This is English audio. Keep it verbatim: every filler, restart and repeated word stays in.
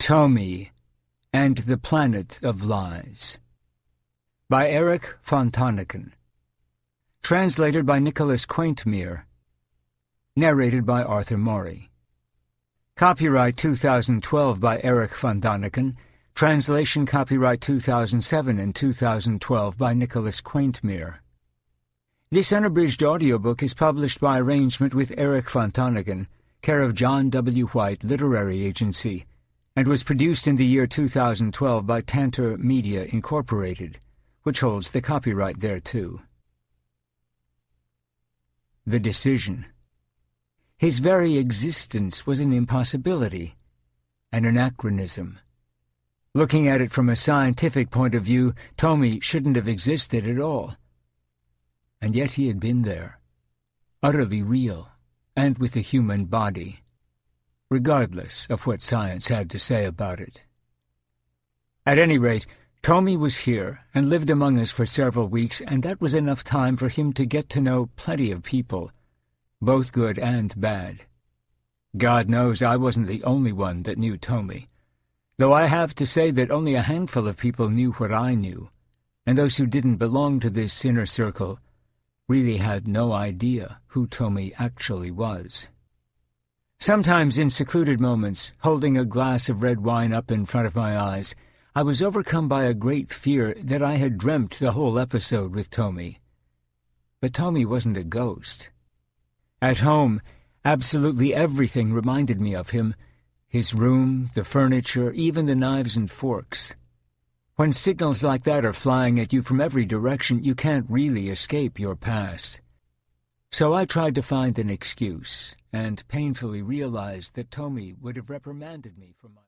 Tomi and the Planet of Lies by Erich von Däniken. Translated by Nicholas Quaintmere. Narrated by Arthur Maury. Copyright two thousand twelve by Erich von Däniken. Translation copyright two thousand seven and two thousand twelve by Nicholas Quaintmere. This unabridged audiobook is published by arrangement with Erich von Däniken, care of John W. White Literary Agency, and was produced in the year two thousand twelve by Tantor Media, Incorporated, which holds the copyright thereto. The decision. His very existence was an impossibility, an anachronism. Looking at it from a scientific point of view, Tomi shouldn't have existed at all. And yet he had been there, utterly real, and with a human body, regardless of what science had to say about it. At any rate, Tomi was here and lived among us for several weeks, and that was enough time for him to get to know plenty of people, both good and bad. God knows I wasn't the only one that knew Tomi, though I have to say that only a handful of people knew what I knew, and those who didn't belong to this inner circle really had no idea who Tomi actually was. Sometimes in secluded moments, holding a glass of red wine up in front of my eyes, I was overcome by a great fear that I had dreamt the whole episode with Tomi. But Tomi wasn't a ghost. At home, absolutely everything reminded me of him, his room, the furniture, even the knives and forks. When signals like that are flying at you from every direction, you can't really escape your past. So I tried to find an excuse, and painfully realized that Tomi would have reprimanded me for my